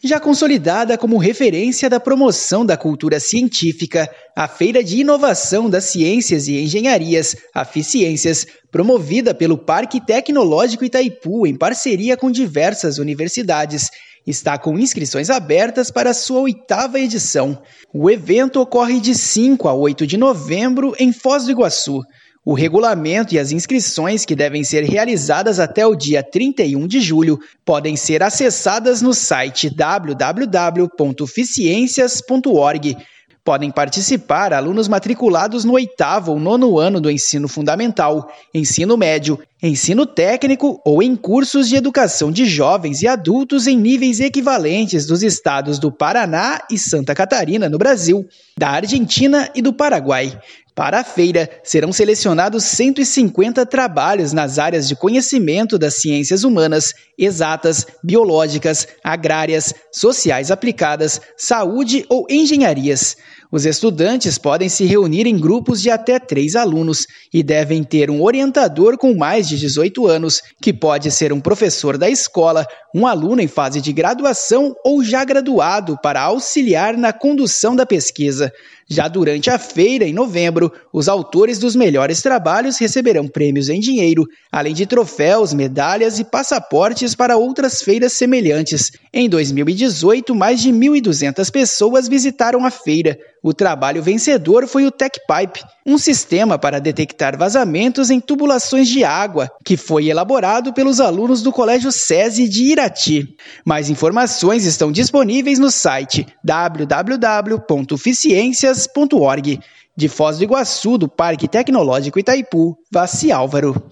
Já consolidada como referência da promoção da cultura científica, a Feira de Inovação das Ciências e Engenharias, a FICIências, promovida pelo Parque Tecnológico Itaipu em parceria com diversas universidades, está com inscrições abertas para a sua 8ª edição. O evento ocorre de 5 a 8 de novembro em Foz do Iguaçu. O regulamento e as inscrições, que devem ser realizadas até o dia 31 de julho, podem ser acessadas no site www.ficiencias.org. Podem participar alunos matriculados no 8º ou 9º ano do ensino fundamental, ensino médio, ensino técnico ou em cursos de educação de jovens e adultos em níveis equivalentes dos estados do Paraná e Santa Catarina, no Brasil, da Argentina e do Paraguai. Para a feira, serão selecionados 150 trabalhos nas áreas de conhecimento das ciências humanas, exatas, biológicas, agrárias, sociais aplicadas, saúde ou engenharias. Os estudantes podem se reunir em grupos de até 3 alunos e devem ter um orientador com mais de 18 anos, que pode ser um professor da escola, um aluno em fase de graduação ou já graduado para auxiliar na condução da pesquisa. Já durante a feira, em novembro, os autores dos melhores trabalhos receberão prêmios em dinheiro, além de troféus, medalhas e passaportes para outras feiras semelhantes. Em 2018, mais de 1.200 pessoas visitaram a feira. O trabalho vencedor foi o TechPipe, um sistema para detectar vazamentos em tubulações de água, que foi elaborado pelos alunos do Colégio SESI de Irati. Mais informações estão disponíveis no site www.ficiencias.org. De Foz do Iguaçu, do Parque Tecnológico Itaipu, Vassi Álvaro.